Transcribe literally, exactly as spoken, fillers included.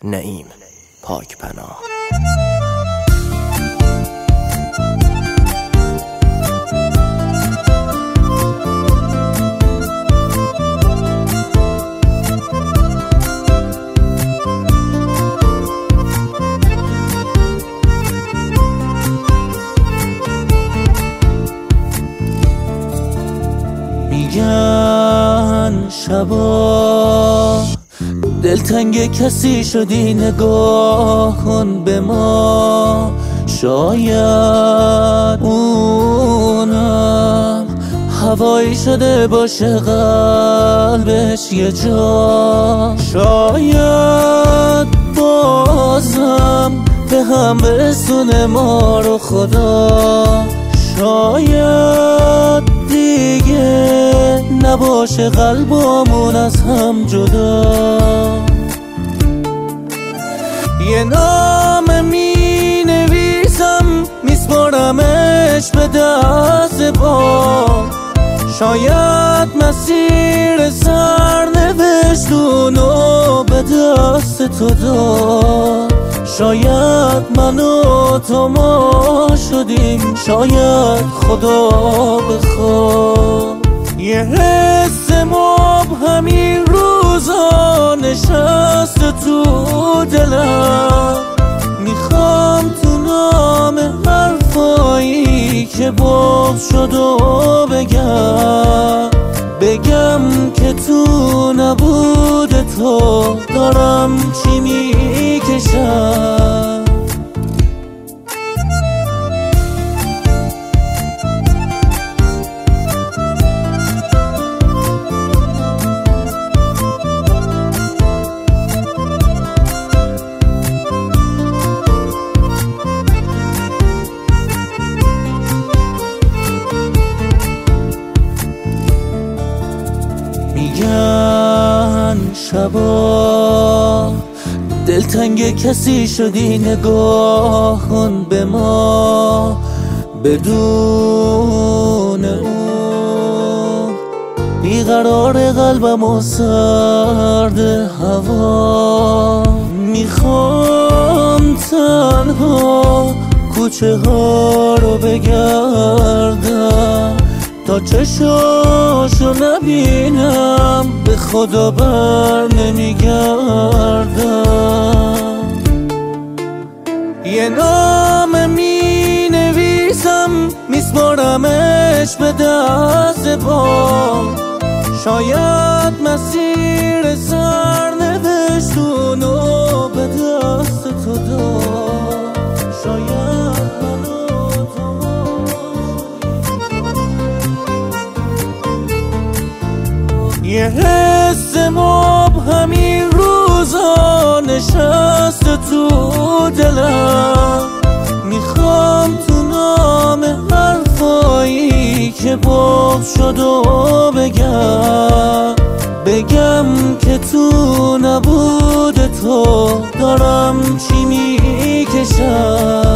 نعیم پاک پناه. میگن شبا دلتنگ کسی شدی، نگاه کن به ما، شاید اونم هوایی شده باشه قلبش یه جا، شاید بازم به هم برسونه ما رو خدا، شاید دیگه نباشه قلبمون از هم جدا. یه نامه می نویسم میسپارمش به دست با، شاید مسیر سرنوشتونو به دست تو داد، شاید من و تو ما شدیم، شاید خدا بخواد. یه حس مبهمی روزا نشسته تو دلم، میخوام تو نام حرفایی که باز شد و بگم، بگم که تو نبود تو دارم چی میکشم. میگن شبا دلتنگ کسی شدی، نگاه کن به ما، بدون اون بیقرار قلبم و سرد هوا، میخوام تنها کوچه ها رو بگردم تا چشاشو نبینم، به خدا بر نمیگردم. یه نامه می نویسم میسپارمش به دست با، شاید مسیر سرنوشتونو به دست تو داد، شاید منو تو یه حس مبهمی روزا نشسته تو دلم، میخوام تو نام حرفایی که باز شد و بگم، بگم که تو نبود تو دارم چی میکشم.